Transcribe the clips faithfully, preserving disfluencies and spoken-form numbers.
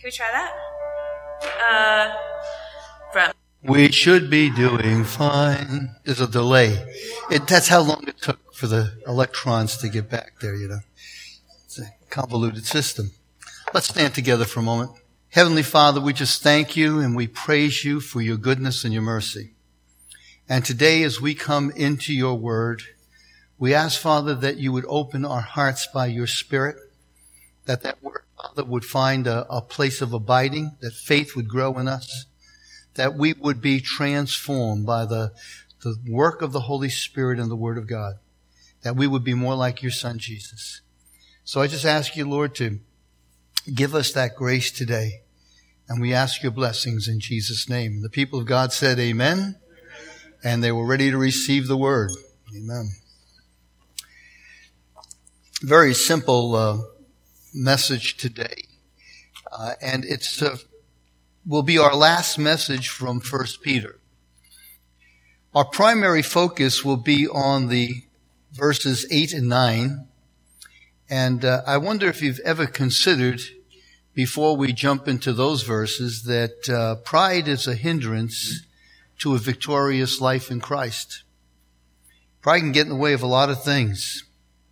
Can we try that? Uh, from. We should be doing fine. There's a delay. It, that's how long it took for the electrons to get back there, you know. It's a convoluted system. Let's stand together for a moment. Heavenly Father, we just thank you and we praise you for your goodness and your mercy. And today as we come into your word, we ask, Father, that you would open our hearts by your Spirit, that that word, Father, would find a, a place of abiding, that faith would grow in us, that we would be transformed by the, the work of the Holy Spirit and the Word of God, that we would be more like your Son, Jesus. So I just ask you, Lord, to give us that grace today. And we ask your blessings in Jesus' name. The people of God said amen. And they were ready to receive the word. Amen. Very simple uh, message today. Uh, and it's uh, will be our last message from First Peter. Our primary focus will be on the verses eight and nine. And uh, I wonder if you've ever considered, before we jump into those verses, that uh, pride is a hindrance to a victorious life in Christ. Pride can get in the way of a lot of things.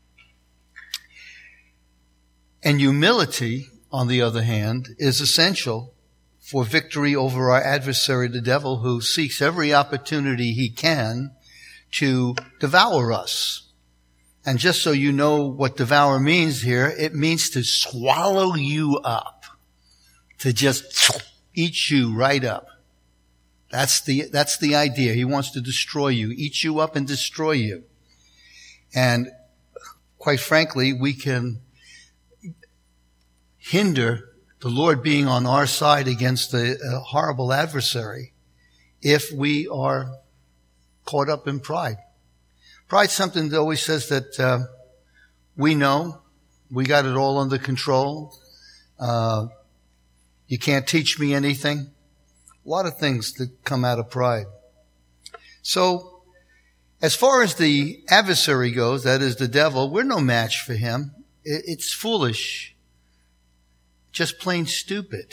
And humility, on the other hand, is essential for victory over our adversary, the devil, who seeks every opportunity he can to devour us. And just so you know what devour means here, it means to swallow you up, to just eat you right up. That's the, that's the idea. He wants to destroy you, eat you up and destroy you. And quite frankly, we can hinder the Lord being on our side against the uh, horrible adversary if we are caught up in pride. Pride's something that always says that uh, we know, we got it all under control. Uh, you can't teach me anything. A lot of things that come out of pride. So, as far as the adversary goes, that is the devil, we're no match for him. It's foolish, just plain stupid,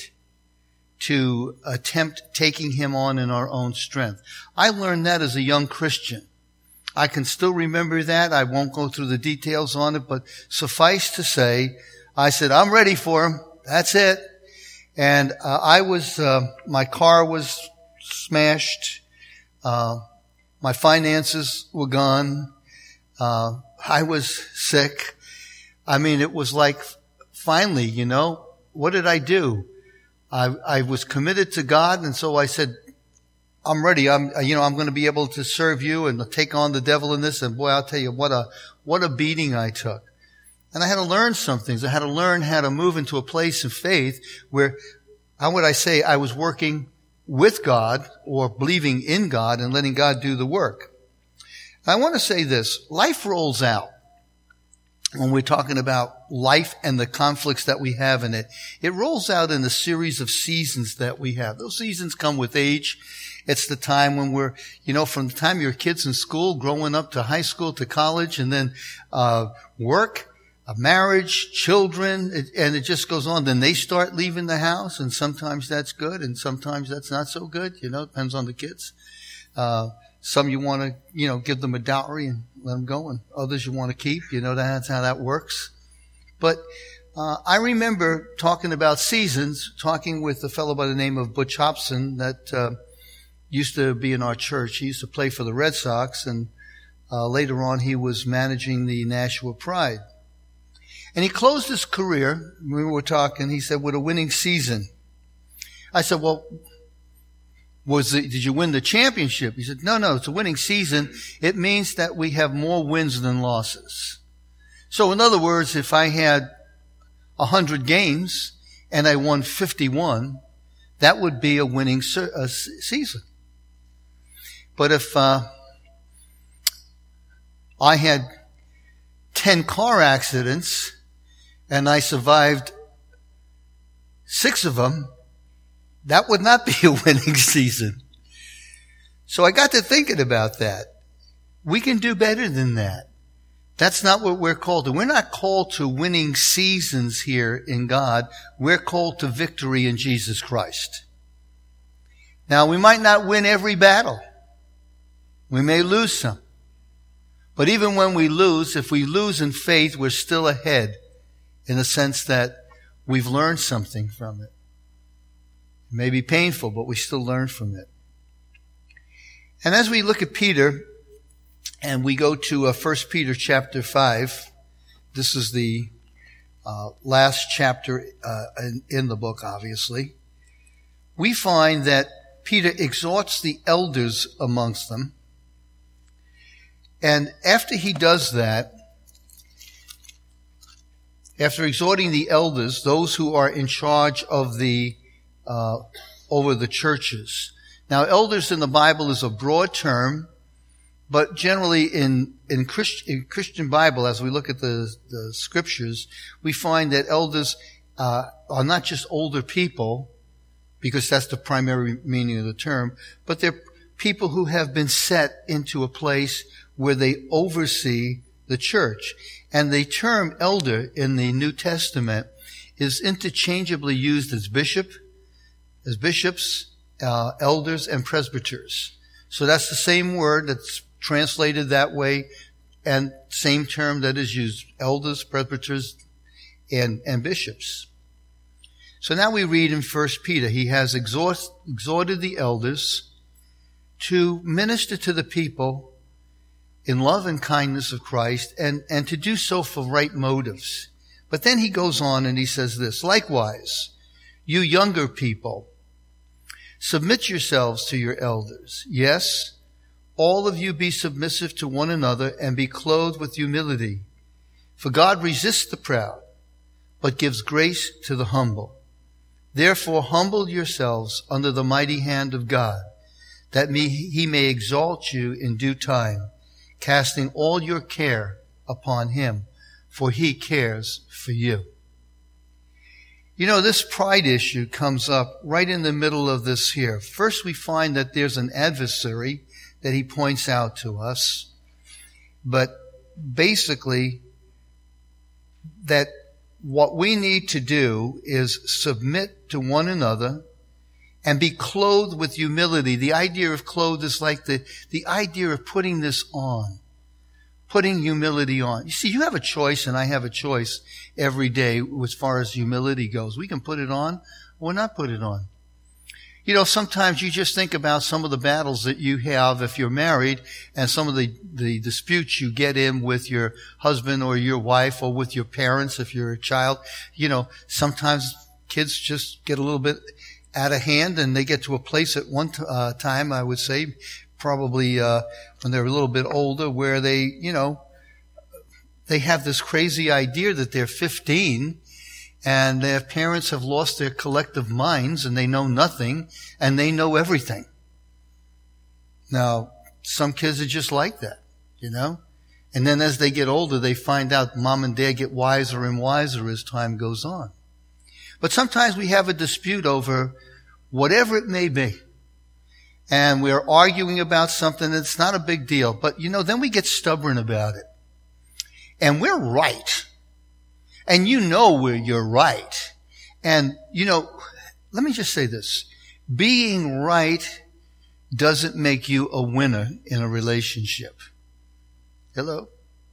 to attempt taking him on in our own strength. I learned that as a young Christian. I can still remember that. I won't go through the details on it, but suffice to say, I said, I'm ready for him. That's it. And uh, I was, uh, my car was smashed. Uh, my finances were gone. Uh, I was sick. I mean, it was like, finally, you know, what did I do? I, I was committed to God, and so I said, I'm ready. I'm, you know, I'm going to be able to serve you and take on the devil in this. And boy, I'll tell you what a, what a beating I took. And I had to learn some things. I had to learn how to move into a place of faith where, how would I say, I was working with God or believing in God and letting God do the work. I want to say this. Life rolls out. When we're talking about life and the conflicts that we have in it, it rolls out in a series of seasons that we have. Those seasons come with age. It's the time when we're, you know, from the time your kids in school, growing up to high school to college, and then uh work, a marriage, children, it, and it just goes on. Then they start leaving the house, and sometimes that's good, and sometimes that's not so good. You know, it depends on the kids. Uh Some you want to, you know, give them a dowry and let them go, and others you want to keep. You know, that's how that works. But uh I remember talking about seasons, talking with a fellow by the name of Butch Hobson that uh used to be in our church. He used to play for the Red Sox, and uh later on he was managing the Nashua Pride. And he closed his career, we were talking, he said, with a winning season. I said, well, Was it, did you win the championship? He said, no, no, it's a winning season. It means that we have more wins than losses. So in other words, if I had a hundred games and I won fifty-one, that would be a winning se- a season. But if uh, I had ten car accidents and I survived six of them, that would not be a winning season. So I got to thinking about that. We can do better than that. That's not what we're called to. We're not called to winning seasons here in God. We're called to victory in Jesus Christ. Now, we might not win every battle. We may lose some. But even when we lose, if we lose in faith, we're still ahead in the sense that we've learned something from it. It may be painful, but we still learn from it. And as we look at Peter, and we go to uh, First Peter chapter five, this is the uh, last chapter uh, in, in the book, obviously, we find that Peter exhorts the elders amongst them. And after he does that, after exhorting the elders, those who are in charge of the, uh, over the churches. Now, elders in the Bible is a broad term, but generally in, in, Christ, in Christian Bible, as we look at the, the scriptures, we find that elders, uh, are not just older people, because that's the primary meaning of the term, but they're people who have been set into a place where they oversee the church. And the term elder in the New Testament is interchangeably used as bishop, as bishops, uh, elders, and presbyters. So that's the same word that's translated that way, and same term that is used, elders, presbyters, and, and bishops. So now we read in First Peter, he has exhort, exhorted the elders to minister to the people in love and kindness of Christ, and, and to do so for right motives. But then he goes on and he says this, likewise, you younger people, submit yourselves to your elders. Yes, all of you be submissive to one another and be clothed with humility. For God resists the proud, but gives grace to the humble. Therefore humble yourselves under the mighty hand of God, that he may exalt you in due time, casting all your care upon him, for he cares for you. You know, this pride issue comes up right in the middle of this here. First, we find that there's an adversary that he points out to us, but basically that what we need to do is submit to one another and be clothed with humility. The idea of clothed is like the, the idea of putting this on. Putting humility on. You see, you have a choice and I have a choice every day as far as humility goes. We can put it on or not put it on. You know, sometimes you just think about some of the battles that you have if you're married and some of the, the disputes you get in with your husband or your wife or with your parents if you're a child. You know, sometimes kids just get a little bit out of hand and they get to a place at one t- uh, time, I would say, probably uh when they're a little bit older, where they, you know, they have this crazy idea that they're fifteen and their parents have lost their collective minds and they know nothing and they know everything. Now, some kids are just like that, you know? And then as they get older, they find out mom and dad get wiser and wiser as time goes on. But sometimes we have a dispute over whatever it may be. And we're arguing about something that's not a big deal. But, you know, then we get stubborn about it. And we're right. And you know where you're right. And, you know, let me just say this. Being right doesn't make you a winner in a relationship. Hello?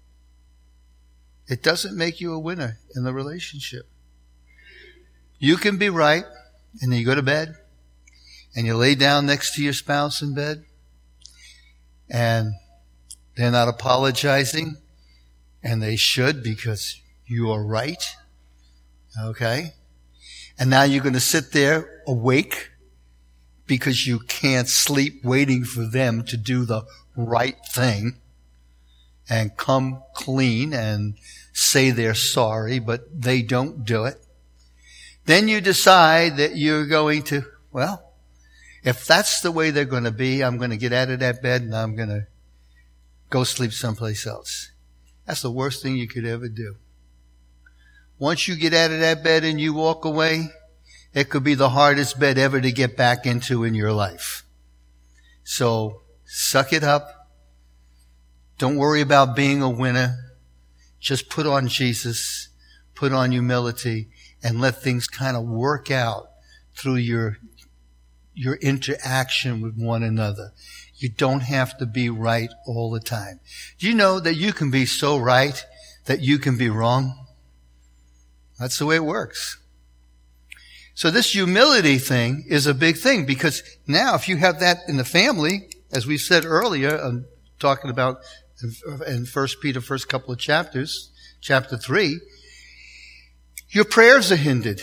It doesn't make you a winner in the relationship. You can be right, and then you go to bed, and you lay down next to your spouse in bed, and they're not apologizing, and they should because you are right. Okay? And now you're going to sit there awake because you can't sleep waiting for them to do the right thing and come clean and say they're sorry, but they don't do it. Then you decide that you're going to, well, if that's the way they're going to be, I'm going to get out of that bed and I'm going to go sleep someplace else. That's the worst thing you could ever do. Once you get out of that bed and you walk away, it could be the hardest bed ever to get back into in your life. So suck it up. Don't worry about being a winner. Just put on Jesus, put on humility, and let things kind of work out through your, your interaction with one another. You don't have to be right all the time. Do you know that you can be so right that you can be wrong? That's the way it works. So this humility thing is a big thing, because now if you have that in the family, as we said earlier, I'm talking about in First Peter, first couple of chapters, chapter three, your prayers are hindered.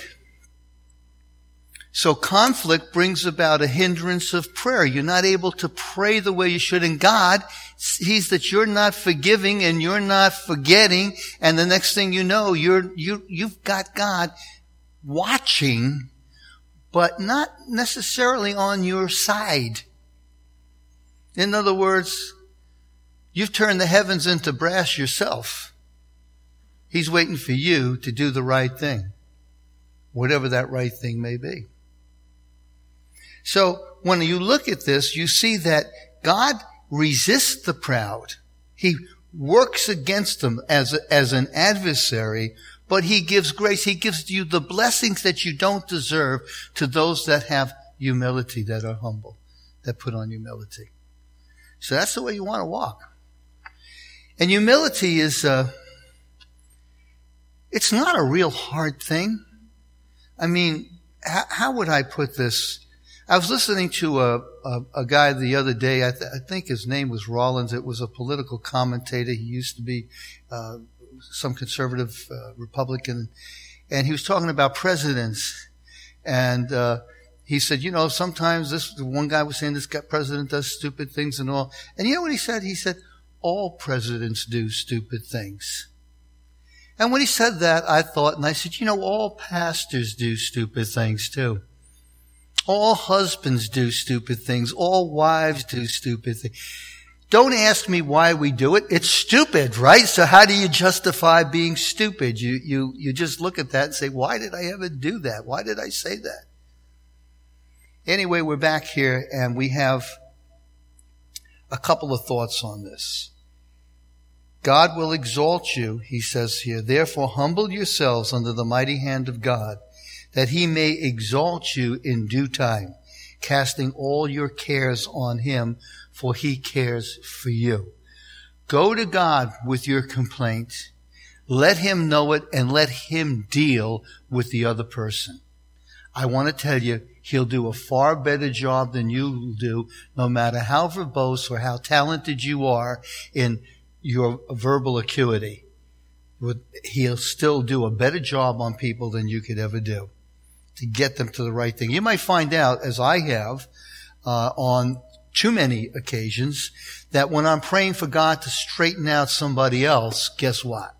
So conflict brings about a hindrance of prayer. You're not able to pray the way you should. And God sees that you're not forgiving and you're not forgetting. And the next thing you know, you're, you, you've got God watching, but not necessarily on your side. In other words, you've turned the heavens into brass yourself. He's waiting for you to do the right thing, whatever that right thing may be. So when you look at this, you see that God resists the proud. He works against them as, a, as an adversary, but He gives grace. He gives you the blessings that you don't deserve to those that have humility, that are humble, that put on humility. So that's the way you want to walk. And humility is, uh, it's not a real hard thing. I mean, how, how would I put this? I was listening to a, a, a guy the other day. I, th- I think his name was Rollins. It was a political commentator. He used to be uh, some conservative uh, Republican, and he was talking about presidents. And uh, he said, you know, sometimes this one guy was saying this guy, president does stupid things and all. And you know what he said? He said, all presidents do stupid things. And when he said that, I thought, and I said, you know, all pastors do stupid things too. All husbands do stupid things. All wives do stupid things. Don't ask me why we do it. It's stupid, right? So how do you justify being stupid? You, you, you just look at that and say, why did I ever do that? Why did I say that? Anyway, we're back here and we have a couple of thoughts on this. God will exalt you, he says here. Therefore, humble yourselves under the mighty hand of God, that He may exalt you in due time, casting all your cares on Him, for He cares for you. Go to God with your complaint. Let Him know it and let Him deal with the other person. I want to tell you, He'll do a far better job than you will do, no matter how verbose or how talented you are in your verbal acuity. He'll still do a better job on people than you could ever do to get them to the right thing. You might find out, as I have, uh, on too many occasions, that when I'm praying for God to straighten out somebody else, guess what?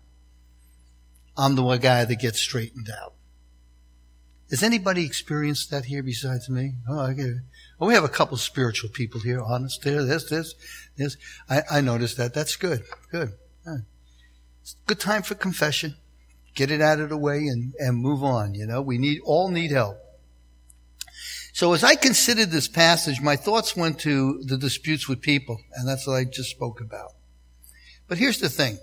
I'm the one guy that gets straightened out. Has anybody experienced that here besides me? Oh, I get it. Oh, we have a couple spiritual people here, honest there, this, this, this. I, I noticed that. That's good. Good. Right. It's a good time for confession. Get it out of the way and, and move on. You know, we need, all need help. So as I considered this passage, my thoughts went to the disputes with people, and that's what I just spoke about. But here's the thing.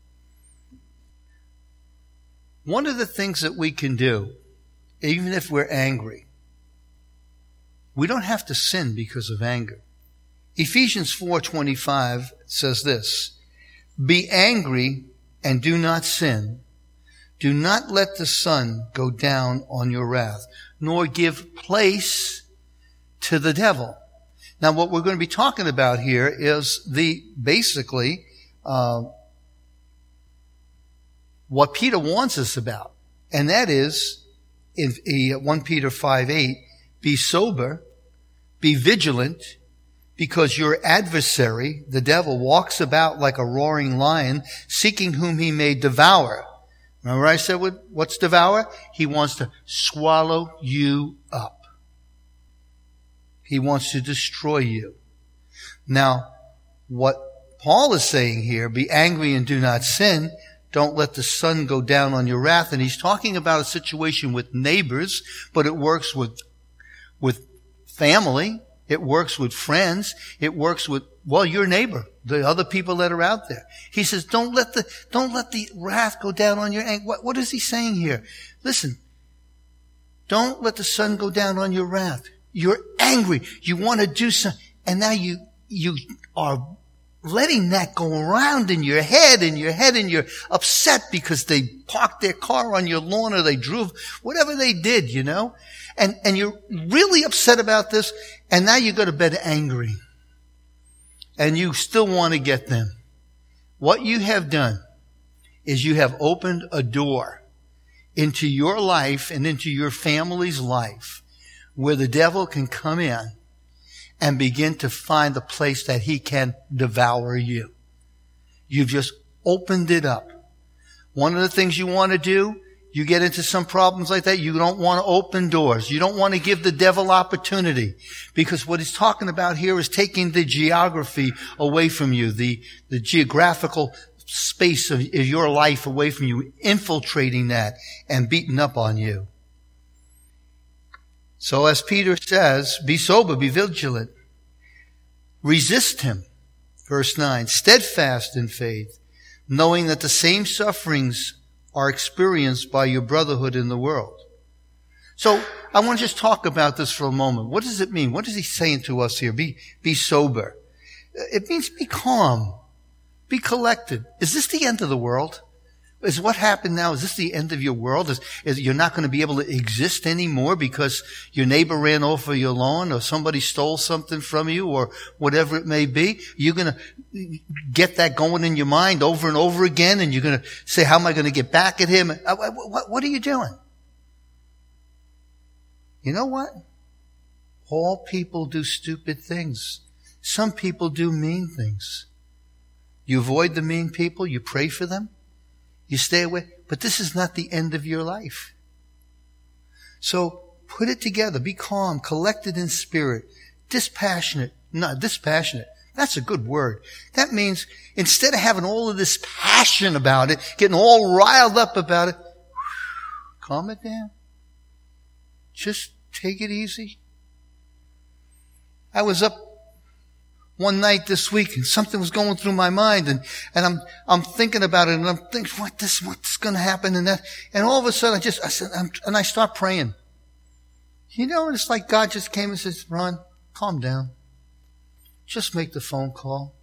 One of the things that we can do, even if we're angry, we don't have to sin because of anger. Ephesians four twenty-five says this, be angry and do not sin. Do not let the sun go down on your wrath, nor give place to the devil. Now, what we're going to be talking about here is the, basically, uh, what Peter warns us about. And that is, in First Peter five eight, be sober, be vigilant, because your adversary, the devil, walks about like a roaring lion, seeking whom he may devour. Remember I said what, what's devour? He wants to swallow you up. He wants to destroy you. Now, what Paul is saying here, be angry and do not sin. Don't let the sun go down on your wrath. And he's talking about a situation with neighbors, but it works with, with family. It works with friends. It works with, well, your neighbor, the other people that are out there. He says, don't let the, don't let the wrath go down on your anger. What, what is he saying here? Listen, don't let the sun go down on your wrath. You're angry. You want to do something. And now you, you are letting that go around in your head, in your head, and you're upset because they parked their car on your lawn or they drove, whatever they did, you know? And, and you're really upset about this, and now you go to bed angry. And you still want to get them. What you have done is you have opened a door into your life and into your family's life where the devil can come in and begin to find the place that he can devour you. You've just opened it up. One of the things you want to do, you get into some problems like that, you don't want to open doors. You don't want to give the devil opportunity. Because what he's talking about here is taking the geography away from you, the, the geographical space of, of your life away from you, infiltrating that and beating up on you. So as Peter says, be sober, be vigilant. Resist him. Verse nine, steadfast in faith, knowing that the same sufferings are experienced by your brotherhood in the world. So I want to just talk about this for a moment. What does it mean? What is he saying to us here? Be, be sober. It means be calm. Be collected. Is this the end of the world? Is what happened now, is this the end of your world? Is, is you're not going to be able to exist anymore because your neighbor ran over your lawn or somebody stole something from you or whatever it may be? You're going to get that going in your mind over and over again and you're going to say, how am I going to get back at him? What, what are you doing? You know what? All people do stupid things. Some people do mean things. You avoid the mean people. You pray for them. You stay away. But this is not the end of your life. So put it together. Be calm, collected in spirit, dispassionate. Not dispassionate. That's a good word. That means instead of having all of this passion about it, getting all riled up about it, calm it down. Just take it easy. I was up one night this week and something was going through my mind and, and I'm, I'm thinking about it and I'm thinking, what this, what's going to happen and that. And all of a sudden I just, I said, I'm, and I start praying. You know, it's like God just came and says, Ron, calm down. Just make the phone call.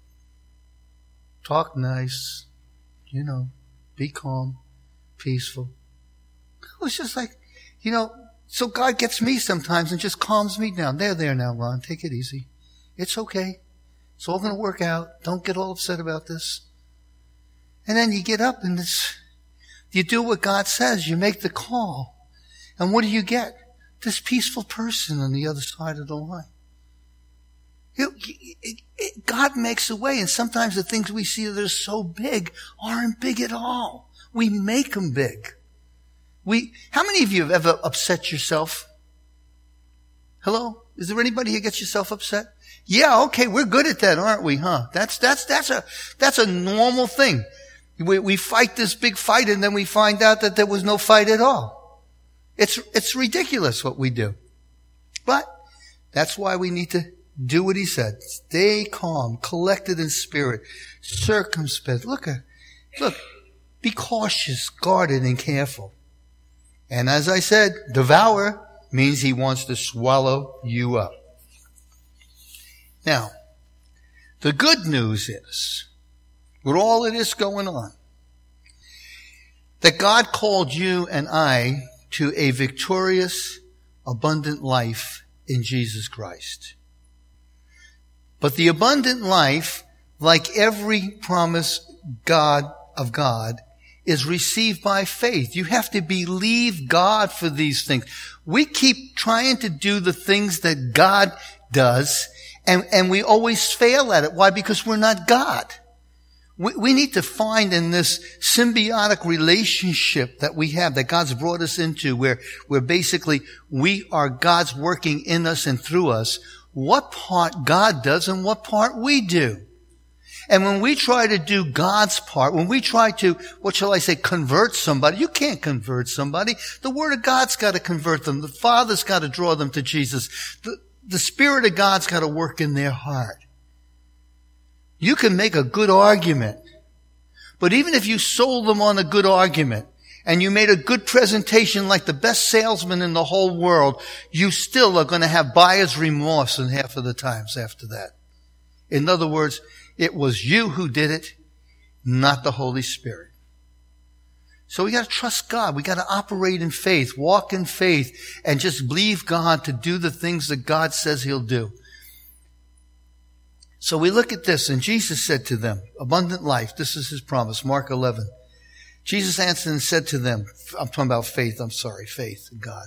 Talk nice. You know, be calm, peaceful. It was just like, you know, so God gets me sometimes and just calms me down. There, there now, Ron, take it easy. It's okay. It's all going to work out. Don't get all upset about this. And then you get up and it's, you do what God says. You make the call. And what do you get? This peaceful person on the other side of the line. It, it, it, God makes a way. And sometimes the things we see that are so big aren't big at all. We make them big. We, how many of you have ever upset yourself? Hello? Is there anybody who gets yourself upset? Yeah, okay, we're good at that, aren't we, huh? That's, that's, that's a, that's a normal thing. We, we fight this big fight and then we find out that there was no fight at all. It's, it's ridiculous what we do. But that's why we need to do what he said. Stay calm, collected in spirit, circumspect. Look, look, be cautious, guarded, and careful. And as I said, devour means he wants to swallow you up. Now, the good news is, with all of this going on, that God called you and I to a victorious, abundant life in Jesus Christ. But the abundant life, like every promise God of God, is received by faith. You have to believe God for these things. We keep trying to do the things that God does, and, and we always fail at it. Why? Because we're not God. We, we need to find in this symbiotic relationship that we have, that God's brought us into, where, where basically we are God's working in us and through us, what part God does and what part we do. And when we try to do God's part, when we try to, what shall I say, convert somebody, you can't convert somebody. The Word of God's got to convert them. The Father's got to draw them to Jesus. The, the Spirit of God's got to work in their heart. You can make a good argument, but even if you sold them on a good argument and you made a good presentation like the best salesman in the whole world, you still are going to have buyer's remorse in half of the times after that. In other words, it was you who did it, not the Holy Spirit. So we got to trust God. We got to operate in faith, walk in faith, and just believe God to do the things that God says He'll do. So we look at this, and Jesus said to them, abundant life, this is His promise, Mark eleven. Jesus answered and said to them, I'm talking about faith, I'm sorry, faith in God.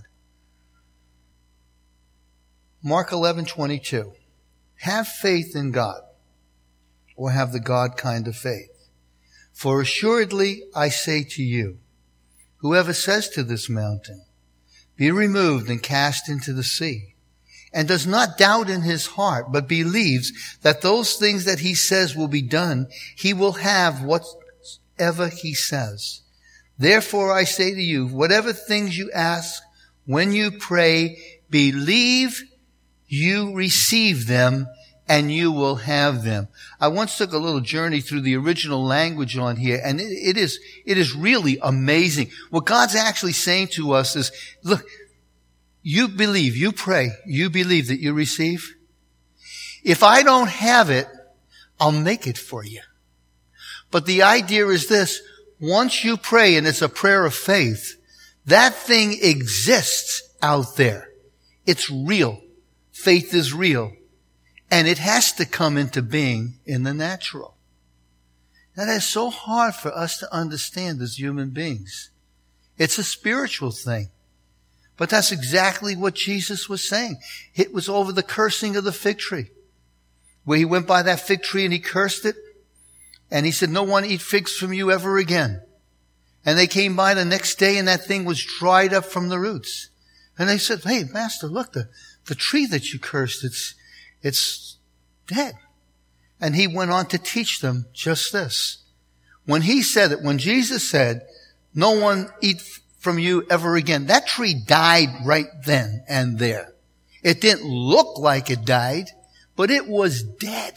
Mark eleven twenty-two. Have faith in God, or have the God kind of faith. For assuredly I say to you, whoever says to this mountain, be removed and cast into the sea, and does not doubt in his heart, but believes that those things that he says will be done, he will have whatever he says. Therefore I say to you, whatever things you ask when you pray, believe you receive them, and you will have them. I once took a little journey through the original language on here, and it, it is, it is really amazing. What God's actually saying to us is, look, you believe, you pray, you believe that you receive. If I don't have it, I'll make it for you. But the idea is this, once you pray, and it's a prayer of faith, that thing exists out there. It's real. Faith is real. And it has to come into being in the natural. That is so hard for us to understand as human beings. It's a spiritual thing. But that's exactly what Jesus was saying. It was over the cursing of the fig tree, where he went by that fig tree and he cursed it. And he said, no one eat figs from you ever again. And they came by the next day and that thing was dried up from the roots. And they said, hey, Master, look, the, the tree that you cursed, it's, it's dead. And he went on to teach them just this. When he said it, when Jesus said, no one eat from you ever again, that tree died right then and there. It didn't look like it died, but it was dead.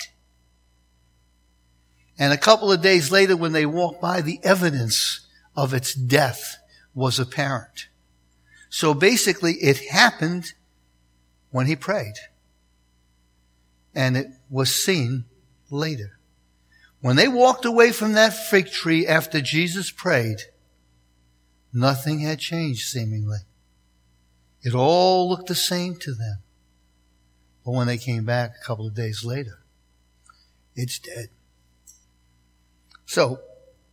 And a couple of days later, when they walked by, the evidence of its death was apparent. So basically, it happened when he prayed. And it was seen later. When they walked away from that fig tree after Jesus prayed, nothing had changed seemingly. It all looked the same to them. But when they came back a couple of days later, it's dead. So,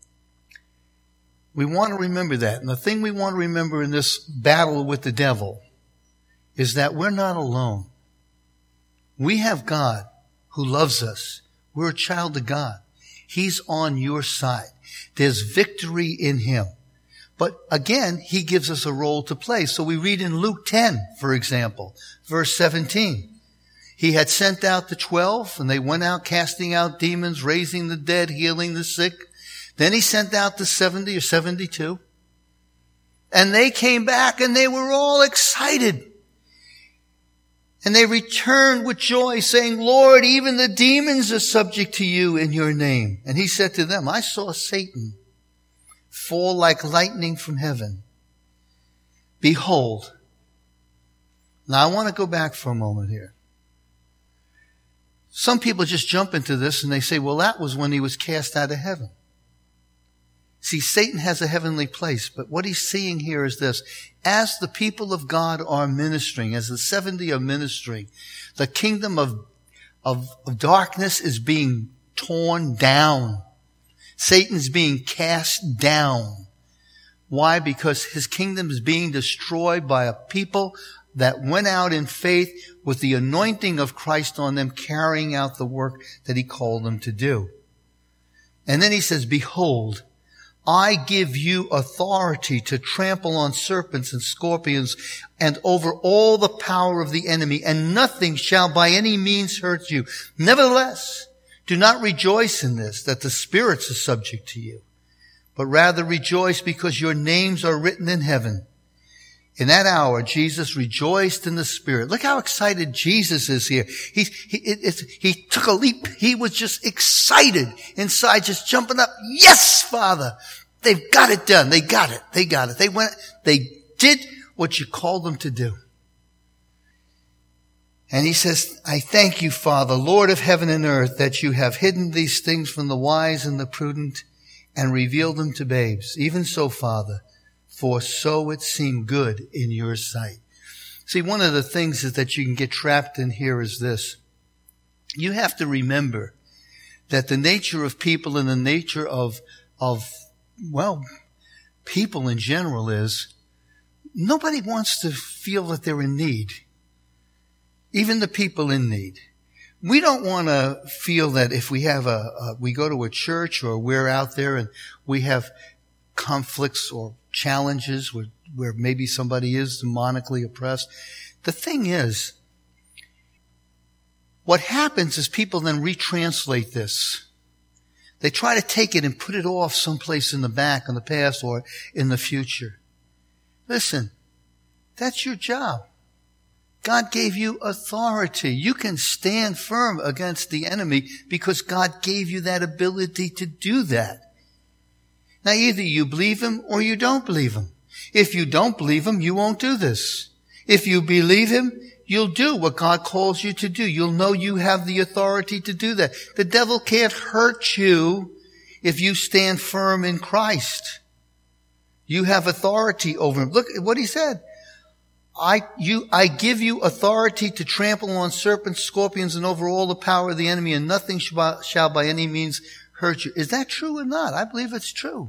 we want to remember that. And the thing we want to remember in this battle with the devil is that we're not alone. We have God who loves us. We're a child of God. He's on your side. There's victory in Him. But again, He gives us a role to play. So we read in Luke ten, for example, verse seventeen. He had sent out the twelve, and they went out casting out demons, raising the dead, healing the sick. Then He sent out the seventy or seventy-two. And they came back and they were all excited. And they returned with joy, saying, Lord, even the demons are subject to you in your name. And He said to them, I saw Satan fall like lightning from heaven. Behold. Now I want to go back for a moment here. Some people just jump into this and they say, well, that was when he was cast out of heaven. See, Satan has a heavenly place, but what he's seeing here is this. As the people of God are ministering, as the seventy are ministering, the kingdom of, of, of darkness is being torn down. Satan's being cast down. Why? Because his kingdom is being destroyed by a people that went out in faith with the anointing of Christ on them, carrying out the work that He called them to do. And then He says, behold, I give you authority to trample on serpents and scorpions and over all the power of the enemy, and nothing shall by any means hurt you. Nevertheless, do not rejoice in this, that the spirits are subject to you, but rather rejoice because your names are written in heaven. In that hour, Jesus rejoiced in the Spirit. Look how excited Jesus is here. He, he, it, it's, he took a leap. He was just excited inside, just jumping up. Yes, Father. They've got it done. They got it. They got it. They went, they did what you called them to do. And he says, I thank you, Father, Lord of heaven and earth, that you have hidden these things from the wise and the prudent and revealed them to babes. Even so, Father, for so it seemed good in your sight. See, one of the things is that you can get trapped in here is this. You have to remember that the nature of people and the nature of, of, well, people in general is nobody wants to feel that they're in need. Even the people in need. We don't want to feel that if we have a, a, we go to a church or we're out there and we have conflicts or challenges where, where maybe somebody is demonically oppressed. The thing is, what happens is people then retranslate this. They try to take it and put it off someplace in the back, in the past, or in the future. Listen, that's your job. God gave you authority. You can stand firm against the enemy because God gave you that ability to do that. Now, either you believe him or you don't believe him. If you don't believe him, you won't do this. If you believe him, you'll do what God calls you to do. You'll know you have the authority to do that. The devil can't hurt you if you stand firm in Christ. You have authority over him. Look at what he said. I, you, I give you authority to trample on serpents, scorpions, and over all the power of the enemy, and nothing shall, shall by any means hurt you. Is that true or not? I believe it's true.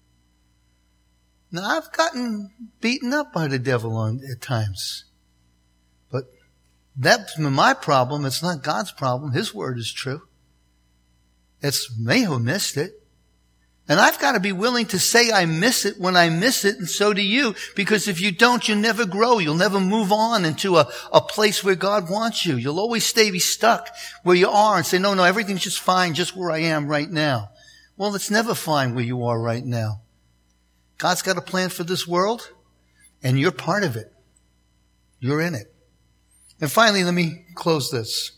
Now, I've gotten beaten up by the devil on, at times. But that's my problem. It's not God's problem. His word is true. It's me who missed it. And I've got to be willing to say I miss it when I miss it, and so do you. Because if you don't, you never grow. You'll never move on into a, a place where God wants you. You'll always stay be stuck where you are and say, no, no, everything's just fine just where I am right now. Well, it's never fine where you are right now. God's got a plan for this world, and you're part of it. You're in it. And finally, let me close this.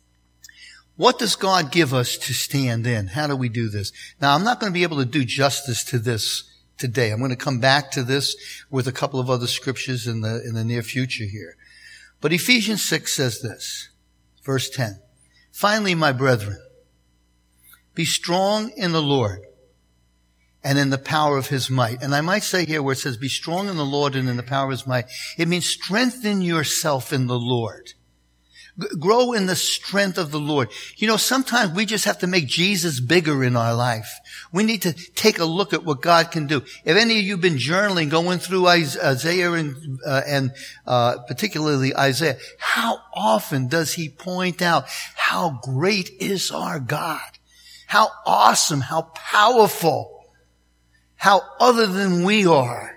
What does God give us to stand in? How do we do this? Now, I'm not going to be able to do justice to this today. I'm going to come back to this with a couple of other scriptures in the, in the near future here. But Ephesians six says this, verse ten. Finally, my brethren, be strong in the Lord and in the power of his might. And I might say here where it says, be strong in the Lord and in the power of his might, it means strengthen yourself in the Lord. Grow in the strength of the Lord. You know, sometimes we just have to make Jesus bigger in our life. We need to take a look at what God can do. If any of you have been journaling, going through Isaiah and, uh, and uh, particularly Isaiah, how often does he point out how great is our God? How awesome, how powerful, how other than we are.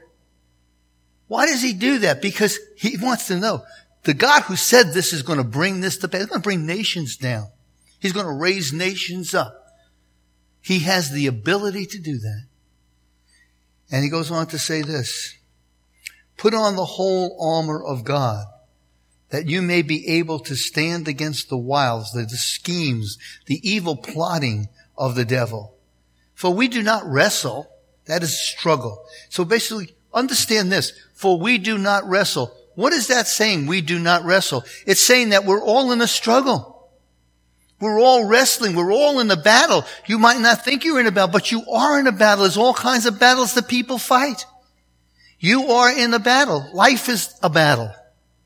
Why does he do that? Because he wants to know. The God who said this is going to bring this to pass. He's going to bring nations down. He's going to raise nations up. He has the ability to do that. And he goes on to say this. Put on the whole armor of God, that you may be able to stand against the wiles, the, the schemes, the evil plotting of the devil. For we do not wrestle. That is struggle. So basically, understand this. For we do not wrestle. What is that saying? We do not wrestle. It's saying that we're all in a struggle. We're all wrestling. We're all in a battle. You might not think you're in a battle, but you are in a battle. There's all kinds of battles that people fight. You are in a battle. Life is a battle.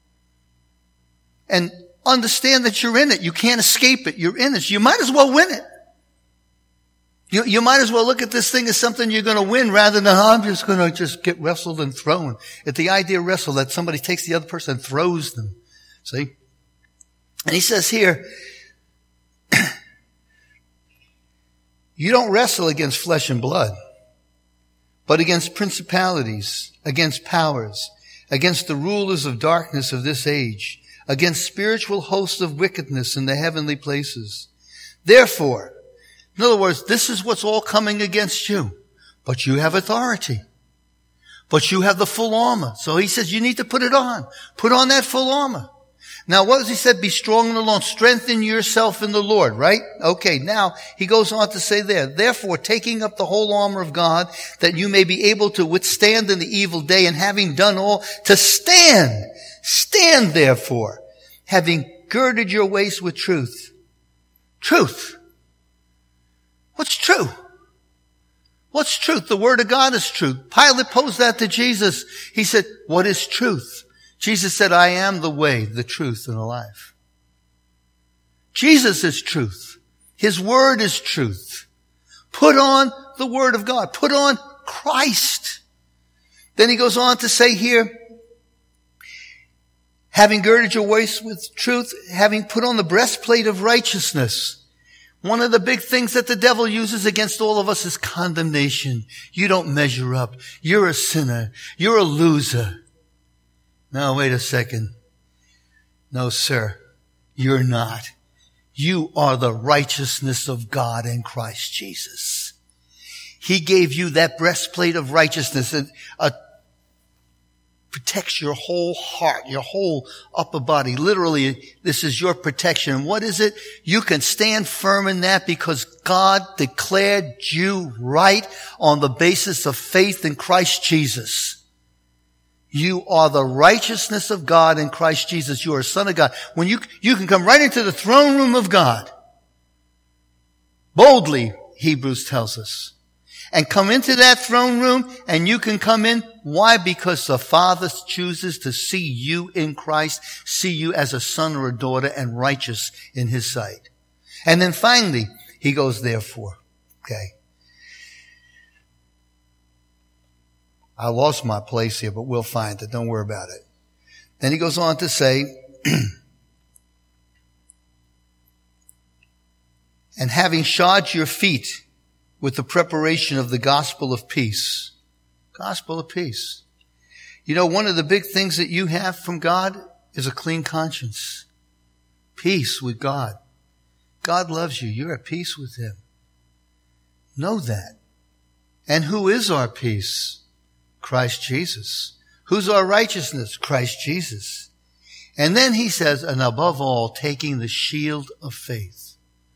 And understand that you're in it. You can't escape it. You're in it. You might as well win it. You, you might as well look at this thing as something you're going to win rather than, oh, I'm just going to just get wrestled and thrown. It's the idea of wrestle, that somebody takes the other person and throws them. See? And he says here, you don't wrestle against flesh and blood, but against principalities, against powers, against the rulers of darkness of this age, against spiritual hosts of wickedness in the heavenly places. Therefore, in other words, this is what's all coming against you, but you have authority. But you have the full armor. So he says you need to put it on. Put on that full armor. Now what does he say? Be strong in the Lord. Strengthen yourself in the Lord, right? Okay, now he goes on to say there, therefore taking up the whole armor of God, that you may be able to withstand in the evil day, and having done all, to stand. Stand therefore, having girded your waist with truth. Truth. What's true? What's truth? The Word of God is truth. Pilate posed that to Jesus. He said, what is truth? Jesus said, I am the way, the truth, and the life. Jesus is truth. His Word is truth. Put on the Word of God. Put on Christ. Then he goes on to say here, having girded your waist with truth, having put on the breastplate of righteousness. One of the big things that the devil uses against all of us is condemnation. You don't measure up. You're a sinner. You're a loser. No, wait a second. No, sir. You're not. You are the righteousness of God in Christ Jesus. He gave you that breastplate of righteousness, and a protects your whole heart, your whole upper body. Literally, this is your protection. And what is it? You can stand firm in that because God declared you right on the basis of faith in Christ Jesus. You are the righteousness of God in Christ Jesus. You are a son of God. When you, you can come right into the throne room of God. Boldly, Hebrews tells us. And come into that throne room, and you can come in. Why? Because the Father chooses to see you in Christ, see you as a son or a daughter, and righteous in His sight. And then finally, he goes, therefore. Okay. I lost my place here, but we'll find it. Don't worry about it. Then he goes on to say, and having shod your feet with the preparation of the gospel of peace. Gospel of peace. You know, one of the big things that you have from God is a clean conscience. Peace with God. God loves you. You're at peace with Him. Know that. And who is our peace? Christ Jesus. Who's our righteousness? Christ Jesus. And then he says, and above all, taking the shield of faith,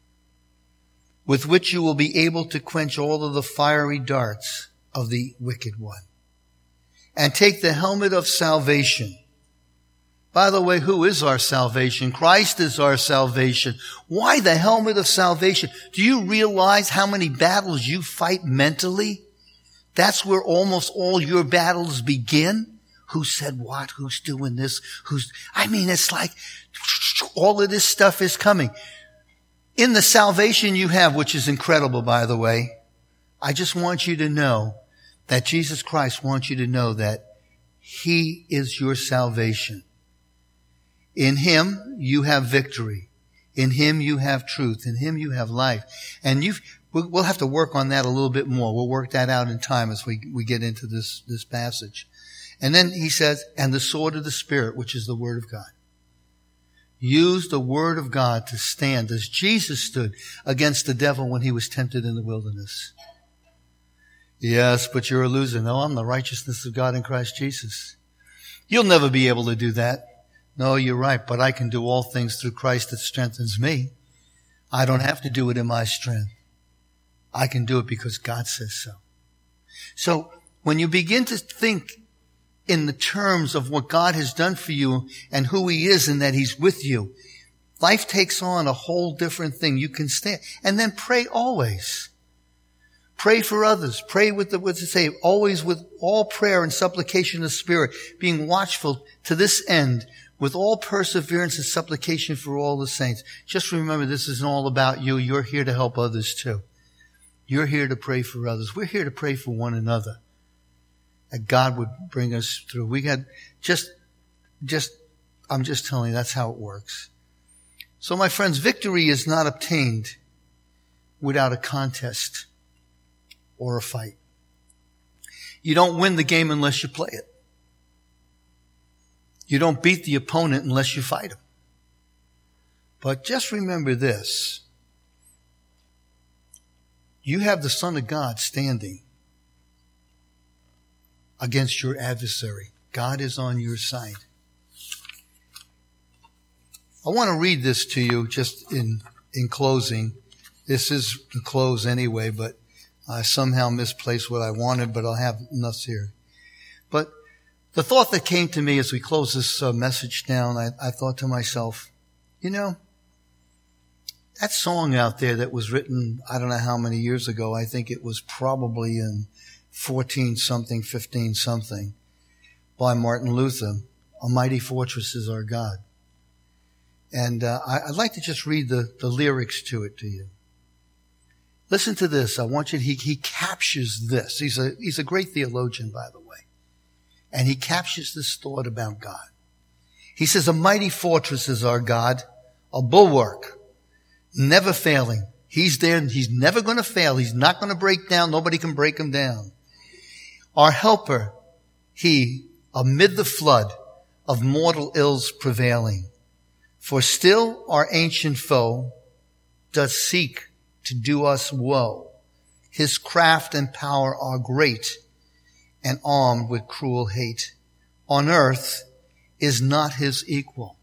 with which you will be able to quench all of the fiery darts of the wicked one. And take the helmet of salvation. By the way, who is our salvation? Christ is our salvation. Why the helmet of salvation? Do you realize how many battles you fight mentally? That's where almost all your battles begin. Who said what? Who's doing this? Who's, I mean, it's like all of this stuff is coming. In the salvation you have, which is incredible, by the way, I just want you to know that Jesus Christ wants you to know that He is your salvation. In Him, you have victory. In Him, you have truth. In Him, you have life. And you've, we'll have to work on that a little bit more. We'll work that out in time as we, we get into this, this passage. And then he says, and the sword of the Spirit, which is the Word of God. Use the Word of God to stand as Jesus stood against the devil when He was tempted in the wilderness. Yes, but you're a loser. No, I'm the righteousness of God in Christ Jesus. You'll never be able to do that. No, you're right, but I can do all things through Christ that strengthens me. I don't have to do it in my strength. I can do it because God says so. So when you begin to think in the terms of what God has done for you and who He is and that He's with you, life takes on a whole different thing. You can stand. And then pray always. Pray for others. Pray with the, what's it say? Always with all prayer and supplication of the Spirit, being watchful to this end, with all perseverance and supplication for all the saints. Just remember, this isn't all about you. You're here to help others too. You're here to pray for others. We're here to pray for one another. That God would bring us through. We got just, just, I'm just telling you, that's how it works. So my friends, victory is not obtained without a contest or a fight. You don't win the game unless you play it. You don't beat the opponent unless you fight him. But just remember this. You have the Son of God standing against your adversary. God is on your side. I want to read this to you just in, in closing. This is the close anyway, but I somehow misplaced what I wanted, but I'll have enough here. But the thought that came to me as we close this uh, message down, I, I thought to myself, you know, that song out there that was written, I don't know how many years ago, I think it was probably in fourteen something, fifteen something, by Martin Luther, "A Mighty Fortress is Our God." And uh, I, I'd like to just read the, the lyrics to it to you. Listen to this. I want you to, he, he captures this. He's a, he's a great theologian, by the way. And he captures this thought about God. He says, "A mighty fortress is our God, a bulwark, never failing." He's there and he's never going to fail. He's not going to break down. Nobody can break him down. "Our helper, he, amid the flood of mortal ills prevailing. For still our ancient foe does seek to do us woe. His craft and power are great and armed with cruel hate. On earth is not his equal."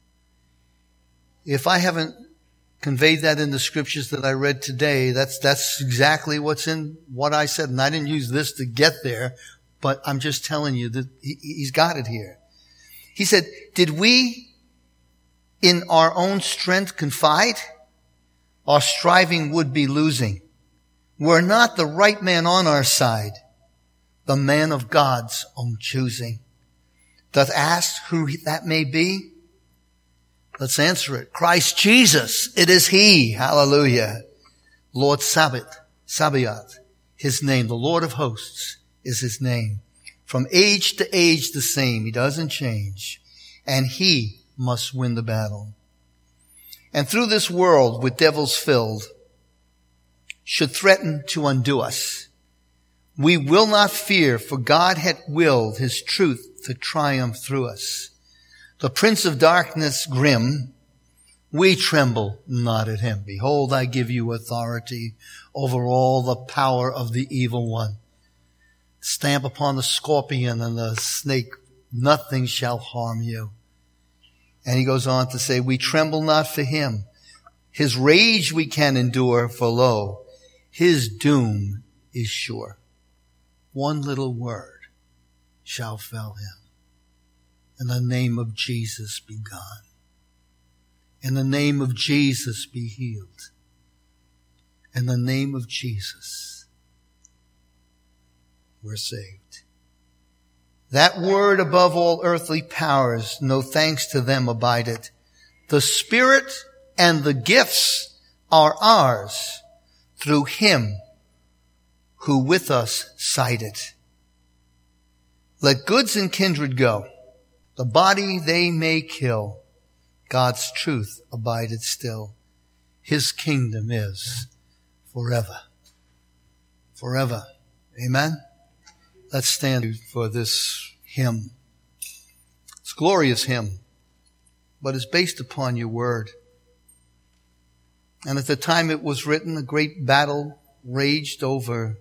If I haven't conveyed that in the scriptures that I read today, that's, that's exactly what's in what I said. And I didn't use this to get there, but I'm just telling you that he, he's got it here. He said, "Did we in our own strength confide? Our striving would be losing. Were not the right man on our side, the man of God's own choosing. Doth ask who that may be? Let's answer it. Christ Jesus, it is he. Hallelujah. Lord Sabaoth, Sabaoth, his name. The Lord of hosts is his name. From age to age the same. He doesn't change. And he must win the battle. And through this world with devils filled, should threaten to undo us, we will not fear, for God hath willed his truth to triumph through us. The prince of darkness grim, we tremble not at him. Behold, I give you authority over all the power of the evil one. Stamp upon the scorpion and the snake. Nothing shall harm you. And he goes on to say, we tremble not for him. His rage we can endure, for lo, his doom is sure. One little word shall fell him. In the name of Jesus be gone. In the name of Jesus be healed. In the name of Jesus, we're saved. That word above all earthly powers, no thanks to them abideth. The Spirit and the gifts are ours through him who with us sided. Let goods and kindred go. The body they may kill. God's truth abideth still. His kingdom is forever. Forever. Amen? Let's stand for this hymn. It's a glorious hymn, but it's based upon your word. And at the time it was written, a great battle raged over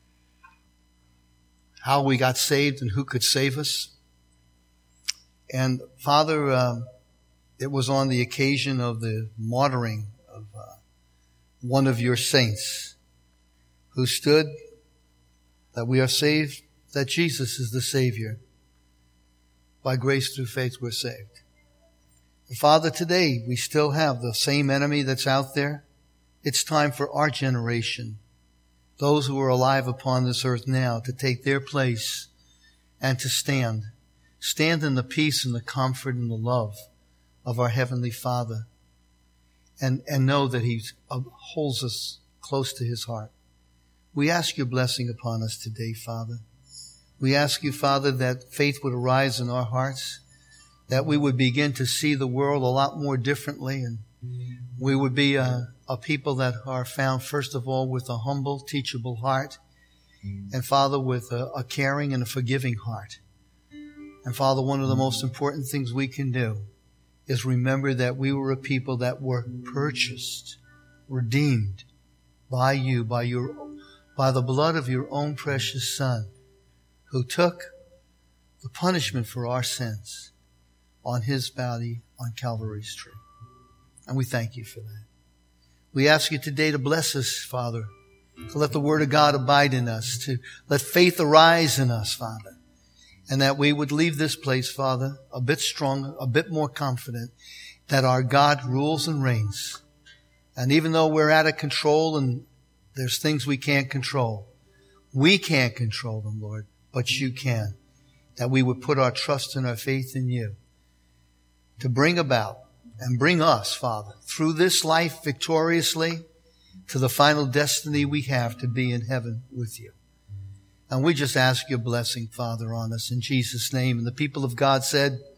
how we got saved and who could save us. And Father, uh, it was on the occasion of the martyring of uh, one of your saints who stood that we are saved, that Jesus is the Savior. By grace through faith we're saved. And Father, today we still have the same enemy that's out there. It's time for our generation, those who are alive upon this earth now, to take their place and to stand. Stand in the peace and the comfort and the love of our Heavenly Father. And, and know that He holds us close to His heart. We ask your blessing upon us today, Father. We ask you, Father, that faith would arise in our hearts, that we would begin to see the world a lot more differently, and we would be a, a people that are found, first of all, with a humble, teachable heart, and, Father, with a, a caring and a forgiving heart. And, Father, one of the most important things we can do is remember that we were a people that were purchased, redeemed by you, by your, by the blood of your own precious Son, who took the punishment for our sins on his body on Calvary's tree. And we thank you for that. We ask you today to bless us, Father, to let the word of God abide in us, to let faith arise in us, Father, and that we would leave this place, Father, a bit stronger, a bit more confident that our God rules and reigns. And even though we're out of control and there's things we can't control, we can't control them, Lord, but you can. That we would put our trust and our faith in you to bring about and bring us, Father, through this life victoriously to the final destiny we have to be in heaven with you. And we just ask your blessing, Father, on us in Jesus' name. And the people of God said,